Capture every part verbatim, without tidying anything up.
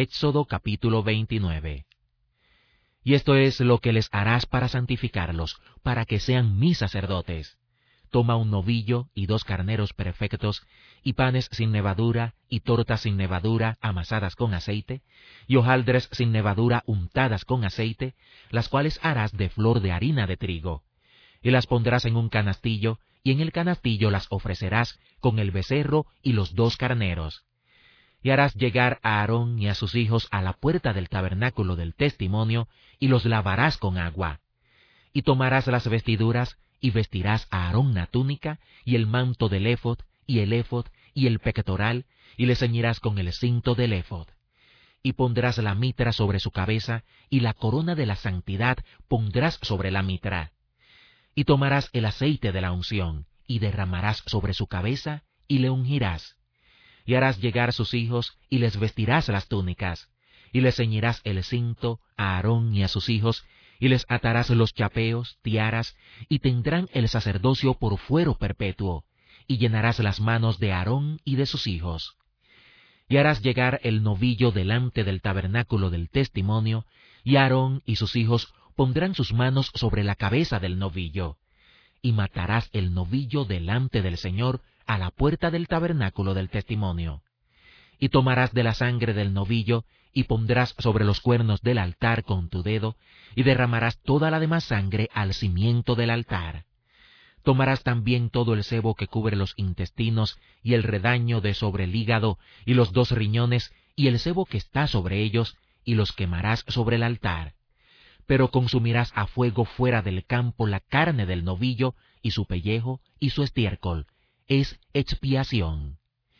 Éxodo capítulo veintinueve. Y esto es lo que les harás para santificarlos, para que sean mis sacerdotes. Toma un novillo y dos carneros perfectos, y panes sin levadura, y tortas sin levadura amasadas con aceite, y hojaldres sin levadura untadas con aceite, las cuales harás de flor de harina de trigo. Y las pondrás en un canastillo, y en el canastillo las ofrecerás con el becerro y los dos carneros. Y harás llegar a Aarón y a sus hijos a la puerta del tabernáculo del testimonio, y los lavarás con agua. Y tomarás las vestiduras, y vestirás a Aarón la túnica, y el manto del éfod, y el éfod, y el pectoral, y le ceñirás con el cinto del éfod. Y pondrás la mitra sobre su cabeza, y la corona de la santidad pondrás sobre la mitra. Y tomarás el aceite de la unción, y derramarás sobre su cabeza, y le ungirás. Y harás llegar sus hijos, y les vestirás las túnicas, y les ceñirás el cinto a Aarón y a sus hijos, y les atarás los chapeos, tiaras, y tendrán el sacerdocio por fuero perpetuo, y llenarás las manos de Aarón y de sus hijos. Y harás llegar el novillo delante del tabernáculo del testimonio, y Aarón y sus hijos pondrán sus manos sobre la cabeza del novillo, y matarás el novillo delante del Señor a la puerta del tabernáculo del testimonio. Y tomarás de la sangre del novillo, y pondrás sobre los cuernos del altar con tu dedo, y derramarás toda la demás sangre al cimiento del altar. Tomarás también todo el sebo que cubre los intestinos, y el redaño de sobre el hígado, y los dos riñones, y el sebo que está sobre ellos, y los quemarás sobre el altar. Pero consumirás a fuego fuera del campo la carne del novillo, y su pellejo, y su estiércol. Es expiación.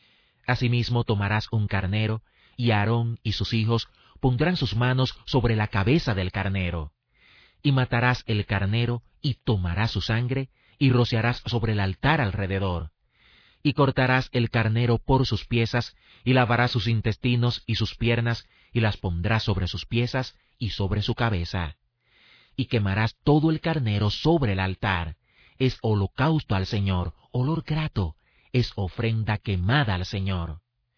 Asimismo tomarás un carnero, y Aarón y sus hijos pondrán sus manos sobre la cabeza del carnero. Y matarás el carnero, y tomarás su sangre, y rociarás sobre el altar alrededor. Y cortarás el carnero por sus piezas, y lavarás sus intestinos y sus piernas, y las pondrás sobre sus piezas y sobre su cabeza. Y quemarás todo el carnero sobre el altar. Es holocausto al Señor, olor grato, es ofrenda quemada al Señor.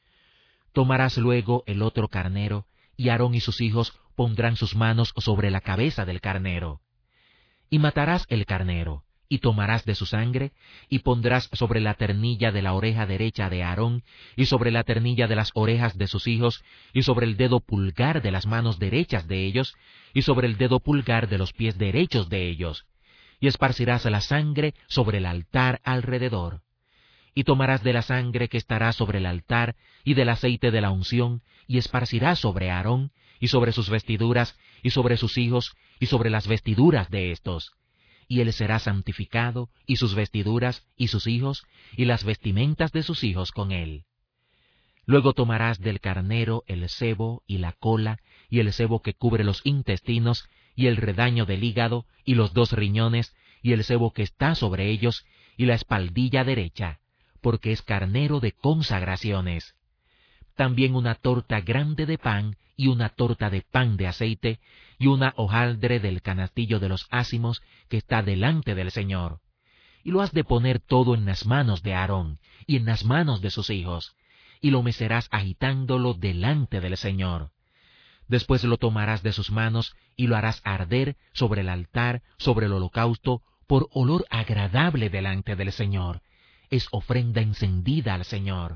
Tomarás luego el otro carnero, y Aarón y sus hijos pondrán sus manos sobre la cabeza del carnero. Y matarás el carnero, y tomarás de su sangre, y pondrás sobre la ternilla de la oreja derecha de Aarón, y sobre la ternilla de las orejas de sus hijos, y sobre el dedo pulgar de las manos derechas de ellos, y sobre el dedo pulgar de los pies derechos de ellos, y esparcirás la sangre sobre el altar alrededor. Y tomarás de la sangre que estará sobre el altar, y del aceite de la unción, y esparcirás sobre Aarón, y sobre sus vestiduras, y sobre sus hijos, y sobre las vestiduras de éstos. Y él será santificado, y sus vestiduras, y sus hijos, y las vestimentas de sus hijos con él. Luego tomarás del carnero el sebo, y la cola, y el sebo que cubre los intestinos, y el redaño del hígado, y los dos riñones, y el sebo que está sobre ellos, y la espaldilla derecha, porque es carnero de consagraciones. También una torta grande de pan, y una torta de pan de aceite, y una hojaldre del canastillo de los ázimos que está delante del Señor. Y lo has de poner todo en las manos de Aarón, y en las manos de sus hijos, y lo mecerás agitándolo delante del Señor. Después lo tomarás de sus manos, y lo harás arder sobre el altar, sobre el holocausto, por olor agradable delante del Señor. Es ofrenda encendida al Señor.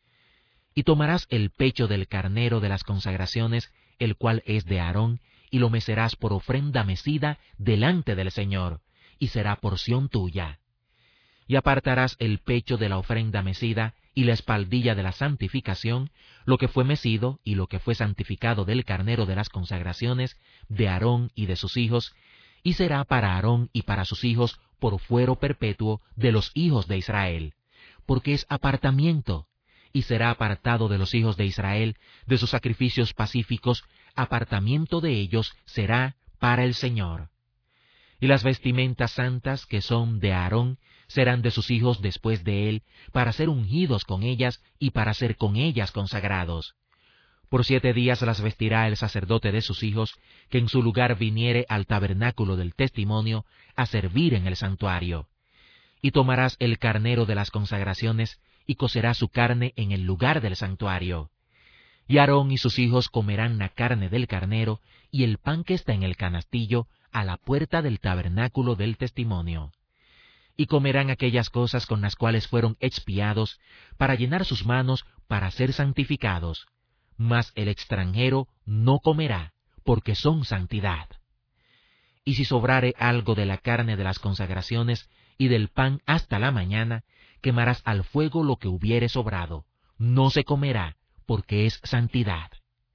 Y tomarás el pecho del carnero de las consagraciones, el cual es de Aarón, y lo mecerás por ofrenda mecida delante del Señor, y será porción tuya. Y apartarás el pecho de la ofrenda mecida, y la espaldilla de la santificación, lo que fue mecido y lo que fue santificado del carnero de las consagraciones, de Aarón y de sus hijos, y será para Aarón y para sus hijos por fuero perpetuo de los hijos de Israel, porque es apartamiento, y será apartado de los hijos de Israel, de sus sacrificios pacíficos, apartamiento de ellos será para el Señor. Y las vestimentas santas que son de Aarón serán de sus hijos después de él, para ser ungidos con ellas y para ser con ellas consagrados. Por siete días las vestirá el sacerdote de sus hijos, que en su lugar viniere al tabernáculo del testimonio a servir en el santuario. Y tomarás el carnero de las consagraciones, y cocerás su carne en el lugar del santuario. Y Aarón y sus hijos comerán la carne del carnero y el pan que está en el canastillo a la puerta del tabernáculo del testimonio. Y comerán aquellas cosas con las cuales fueron expiados, para llenar sus manos para ser santificados. Mas el extranjero no comerá, porque son santidad. Y si sobrare algo de la carne de las consagraciones y del pan hasta la mañana, quemarás al fuego lo que hubiere sobrado. No se comerá, porque es santidad.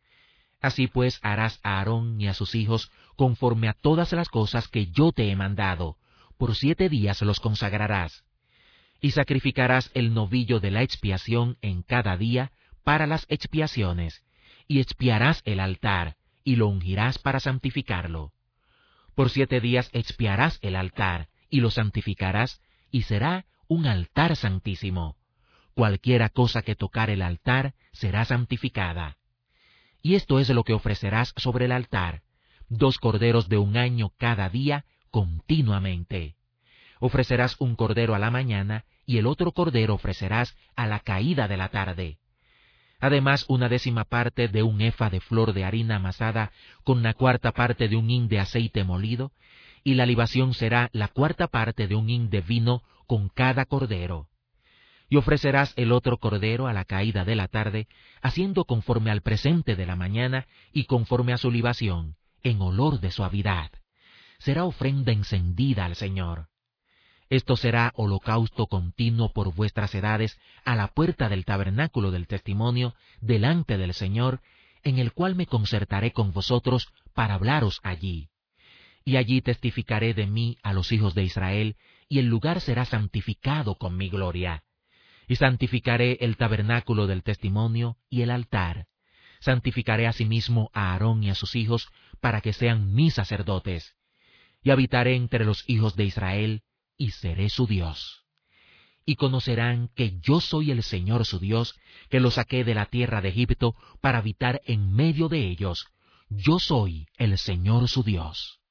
Así pues harás a Aarón y a sus hijos conforme a todas las cosas que yo te he mandado. Por siete días los consagrarás. Y sacrificarás el novillo de la expiación en cada día para las expiaciones, y expiarás el altar, y lo ungirás para santificarlo. Por siete días expiarás el altar, y lo santificarás, y será un altar santísimo. Cualquiera cosa que tocar el altar será santificada. Y esto es lo que ofrecerás sobre el altar, dos corderos de un año cada día, continuamente. Ofrecerás un cordero a la mañana, y el otro cordero ofrecerás a la caída de la tarde. Además, una décima parte de un efa de flor de harina amasada con la cuarta parte de un hin de aceite molido, y la libación será la cuarta parte de un hin de vino con cada cordero. Y ofrecerás el otro cordero a la caída de la tarde, haciendo conforme al presente de la mañana y conforme a su libación, en olor de suavidad. Será ofrenda encendida al Señor. Esto será holocausto continuo por vuestras edades a la puerta del tabernáculo del testimonio, delante del Señor, en el cual me concertaré con vosotros para hablaros allí. Y allí testificaré de mí a los hijos de Israel, y el lugar será santificado con mi gloria. Y santificaré el tabernáculo del testimonio y el altar. Santificaré asimismo a Aarón y a sus hijos, para que sean mis sacerdotes. Y habitaré entre los hijos de Israel, y seré su Dios. Y conocerán que yo soy el Señor su Dios, que los saqué de la tierra de Egipto para habitar en medio de ellos. Yo soy el Señor su Dios.